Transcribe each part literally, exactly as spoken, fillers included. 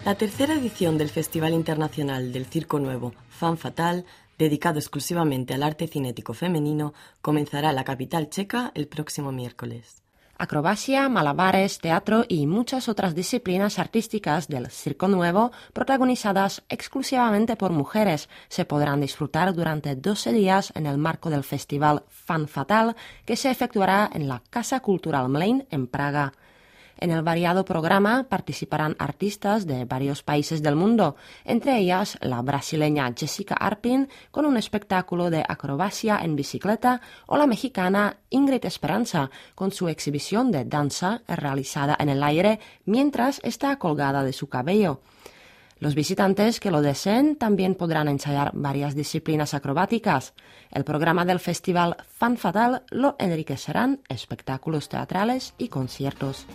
La tercera edición del Festival Internacional del Circo Nuevo, Femme Fatale, dedicado exclusivamente al arte cinético femenino, comenzará en la capital checa el próximo miércoles. Acrobacia, malabares, teatro y muchas otras disciplinas artísticas del Circo Nuevo, protagonizadas exclusivamente por mujeres, se podrán disfrutar durante doce días en el marco del festival Femme Fatale, que se efectuará en la Casa Cultural Mlejn en Praga. En el variado programa participarán artistas de varios países del mundo, entre ellas la brasileña Jessica Arpin con un espectáculo de acrobacia en bicicleta o la mexicana Ingrid Esperanza con su exhibición de danza realizada en el aire mientras está colgada de su cabello. Los visitantes que lo deseen también podrán ensayar varias disciplinas acrobáticas. El programa del festival Femme Fatale lo enriquecerán espectáculos teatrales y conciertos.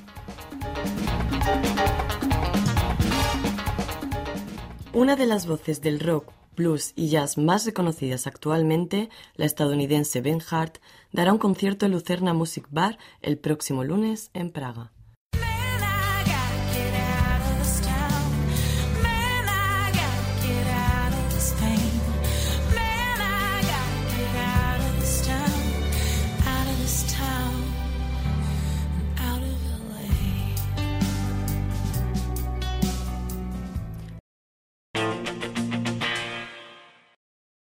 Una de las voces del rock, blues y jazz más reconocidas actualmente, la estadounidense Ben Hart, dará un concierto en Lucerna Music Bar el próximo lunes en Praga.